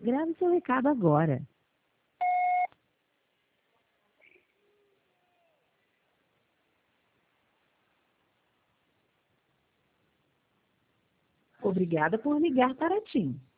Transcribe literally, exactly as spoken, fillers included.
Grave seu recado agora. Obrigada por ligar para a TIM.